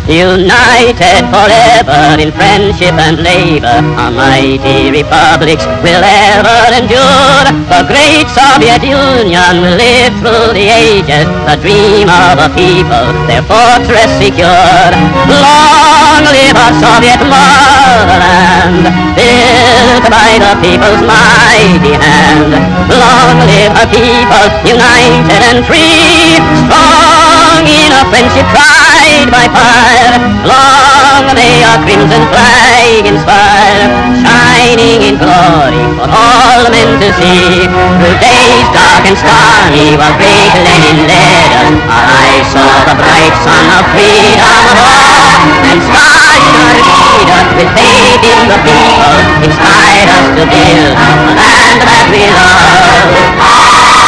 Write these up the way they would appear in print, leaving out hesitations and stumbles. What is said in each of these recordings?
United forever in friendship and labor, our mighty republics will ever endure. The great Soviet Union will live through the ages, the dream of a people, their fortress secured. Long live our Soviet motherland, built by the people's mighty hand. Long live our people, united and free, strong in a friendship tried by fire. Long may our crimson flag inspire, shining in glory for all men to see. Through days dark and stormy, while great Lenin led us, our eyes saw the bright sun of freedom above. And Stalin, our leader, with faith in the people, inspired us to build a land that we love.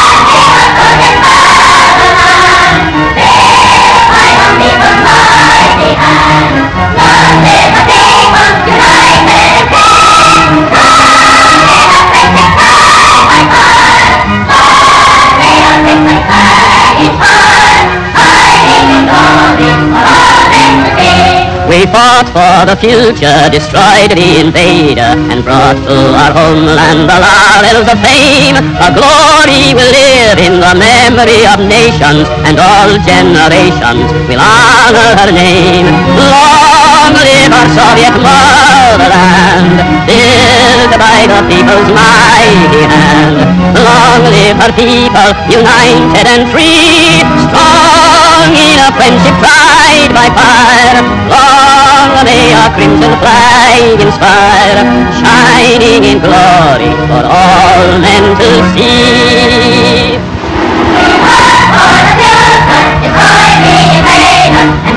We fought for the future, destroyed the invader, and brought to our homeland the laurels of fame. Our glory will live in the memory of nations, and all generations will honor her name. Long live our Soviet motherland, built by the people's mighty hand. Long live our people, united and free, strong in a friendship tried by fire. Long may our crimson flag inspire, shining in glory for all men to see. We fight for the future, destroy the invader.